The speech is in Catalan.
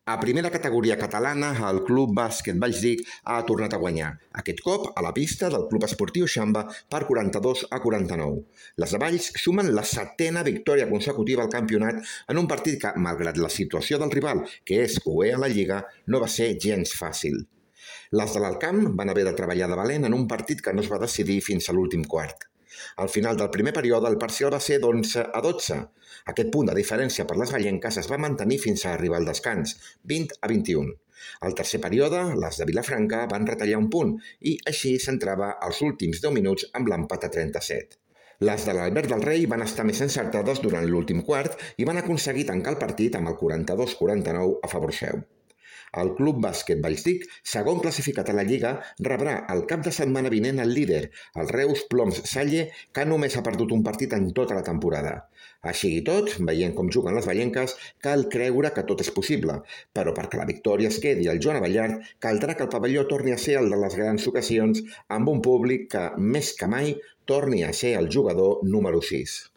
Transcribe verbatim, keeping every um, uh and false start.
A primera categoria catalana, el Club Bàsquet Vallsdic ha tornat a guanyar, aquest cop a la pista del Club Esportiu Xamba per quaranta-dos a quaranta-nou. Les de Valls sumen la setena victòria consecutiva al campionat en un partit que, malgrat la situació del rival, que és U E a la Lliga, no va ser gens fàcil. Les de l'Alcamp van haver de treballar de valent en un partit que no es va decidir fins a l'últim quart. Al final del primer període, el parcial va ser d'onze a dotze. Aquest punt de diferència per les vallenques es va mantenir fins a arribar al descans, vint a vint-i-un. Al tercer període, les de Vilafranca van retallar un punt i així s'entrava als últims deu minuts amb l'empat a trenta-set. Les de l'Albert del Rei van estar més encertades durant l'últim quart i van aconseguir tancar el partit amb el quaranta-dos quaranta-nou a favor seu. El Club Bàsquet Vallsdic, segon classificat a la Lliga, rebrà el cap de setmana vinent el líder, el Reus Ploms Salle, que només ha perdut un partit en tota la temporada. Així i tot, veient com juguen les vallenques, cal creure que tot és possible, però perquè la victòria es quedi al Joan Abellart, caldrà que el pavelló torni a ser el de les grans ocasions, amb un públic que, més que mai, torni a ser el jugador número sis.